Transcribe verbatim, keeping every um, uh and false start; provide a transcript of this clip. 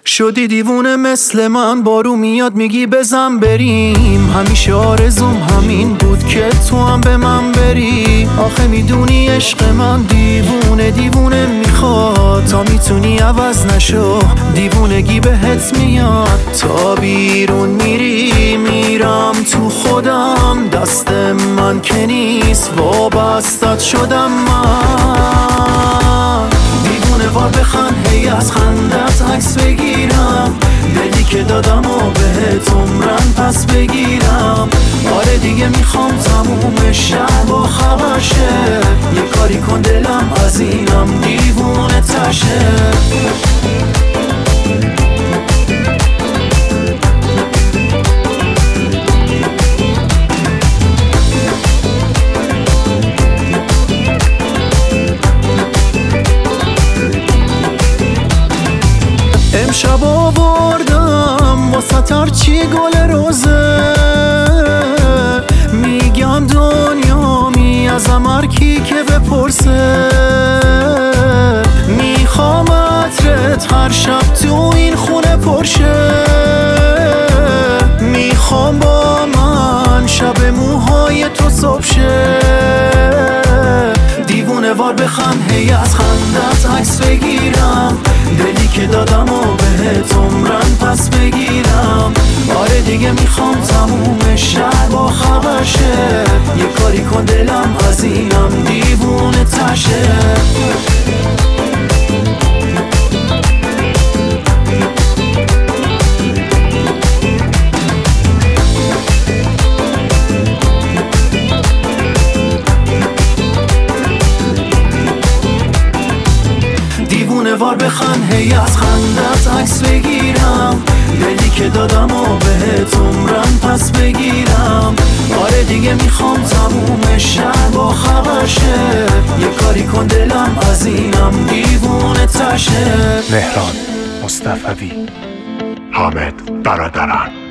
شدی دیوونه مثل من، بارو میاد میگی بزن بریم. همیشه آرزوم همین بود که تو هم به من بری. آخه میدونی عشق من دیوونه دیوونه میخواد، تا میتونی عوض نشو دیوونگی بهت میاد. تا بیرون میری میرم تو خودم، دست من که نیست وابستت شدم من. دیوونه وار بخند هی از خندت عکس بگیرم، دلی که دادم و بهت عمرن پس بگیرم. آره دیگه میخوام تموم شب با خبر شه، یه کاری کن دلم از اینم دیوونه تشه. امشب آوردم واسه هرچی گل روزه، میگم دنیا می ازم هر کی که بپرسه. میخوام عطرت هر شب تو این خونه پرشه، میخوام با من شب موهای تو صبح شه. دیوونه وار بخند هی از خندت عکس بگیرم، دلی که دادم و بهت عمرن پس بگیرم. آره دیگه میخوام تموم شهر با خبر شه، یه کاری کن دلم از اینم دیوونه تشه. دیوونه وار بخند هی از خندت عکس بگیرم، دلی که دادم و بهت عمرن پس بگیرم. آره دیگه میخوام تموم شهر با خبر شه، یه کاری کن دلم از اینم دیوونه تشه. مهران مصطفوی، حامد برادران.